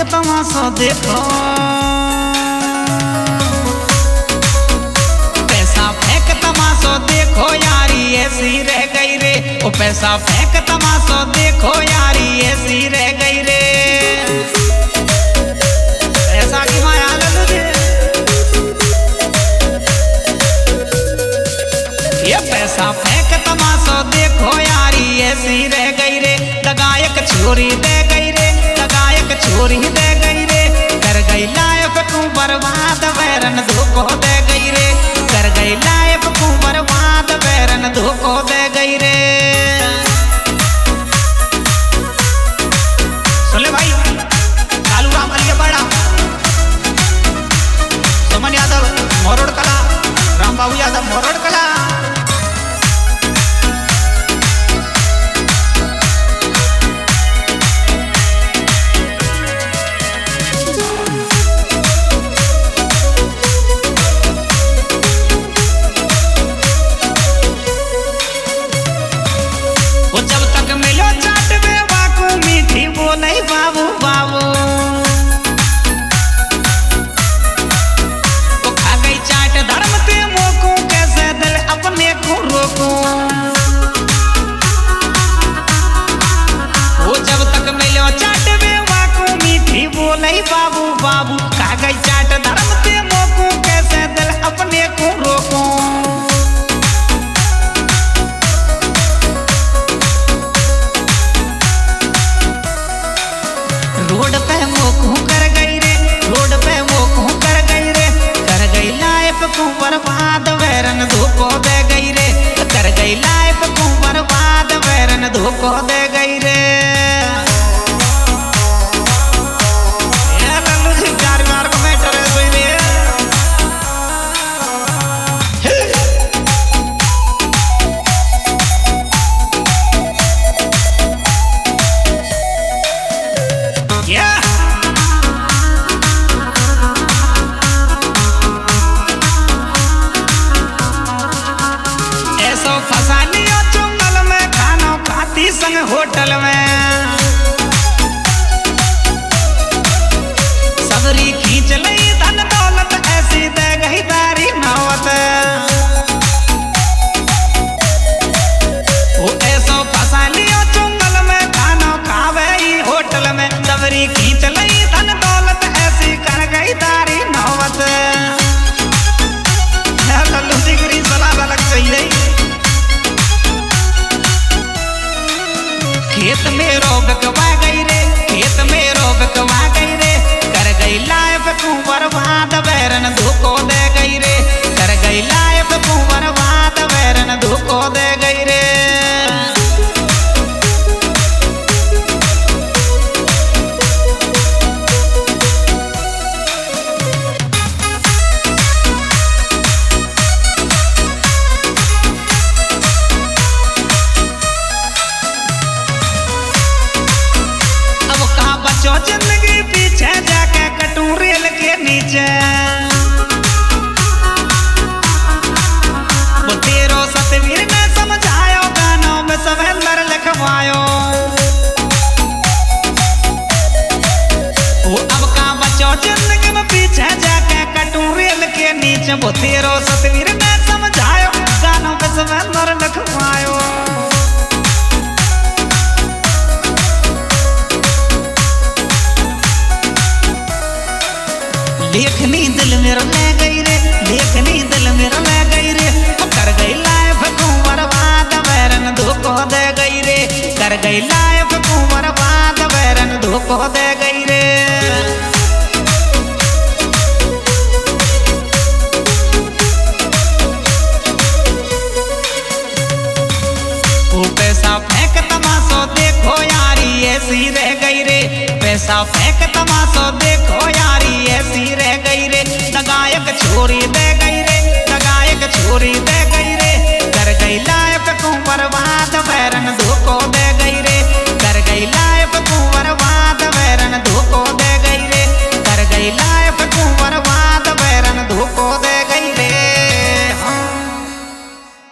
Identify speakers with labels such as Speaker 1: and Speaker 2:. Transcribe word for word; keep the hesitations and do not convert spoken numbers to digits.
Speaker 1: तमाशा देखो, पैसा फेंक तमाशा देखो यारी ऐसी रह गई रे। ओ पैसा फेंक तमाशा देखो यारी ऐसी रह गई रे। पैसा की माया तुझे, ये पैसा फेंक तमाशा देखो यारी ऐसी रह गई रे। लगायक छोरी दे गई रे, लगायक छोरी दे गई रे। कर गई लाइफ तू बर्बाद बैरन धोखो दे गई रे। कर गई लाइफ तू बर्बाद बैरन धोखो दे गई रे। सुन ले भाई, कालू राम अलिया बड़ा, सुमन यादव मोरोड़ कला, राम बाबू यादव मोरोड़ कला। नहीं बाबू बाबू तो खा गई चाट धर्म ते मोको, कैसे दिल अपने को रोको। वो जब तक मिलो चाट बेवा को मीठी बोले बाबू बाबू। खा गई चाट धर्म ते मोको, कैसे दिल अपने को रोको। रोड पे मोकू कर गई रे, रोड पे मोकू कर गई रे। कर गई लाइफ को बर्बाद बैरन धोखो दे गई रे। कर गई लाइफ को बर्बाद बैरन धोखो दे गई रे। ये लल्लू जी चार बार को मैटर है सोई रे। संग होटल में सबरी खींच लई धन दौलत, ऐसी दे गई तारी नौबत। वो ऐसो फंसा लियो चुंगल में, खाना खावे होटल में। सबरी खींच लई धन दौलत, ऐसी कर गई तारी नौबत। लल्लू सिगरी सलाह अलग चाहिए। खेत में रोब कवा गई रे, खेत में रोब कवा गई रे। कर गई लाइफ को बर्बाद बैरन धोखो दे गई रे। कर गई लाइफ को बर्बाद बैरन धोखो दे गई रे। बचो जिंदगी पीछे जाके कटू रेल के नीचे। वो तेरो सतवीर ने समझायो, गानों में सवेंदर लिखवायो। वो अब का बचो जिंदगी में पीछे जाके कटू रेल के नीचे। वो तेरो सतवीर ने समझायो, गानों में सवेंदर लिखवायो। लेखनी दिल मेरा ले गई रे, लेखनी दिल मेरा ले गई रे। कर गई लाइफ को बर्बाद बैरन धोखो दे गई रे। कर गई लाइफ को बर्बाद बैरन धोखो दे गई रे। वो पैसा फेंक तमाशा देखो यारी ऐसी रह गई रे। पैसा फेंक तमाशा देखो यारी ऐसी रह गई रे। लगायक छोरी दे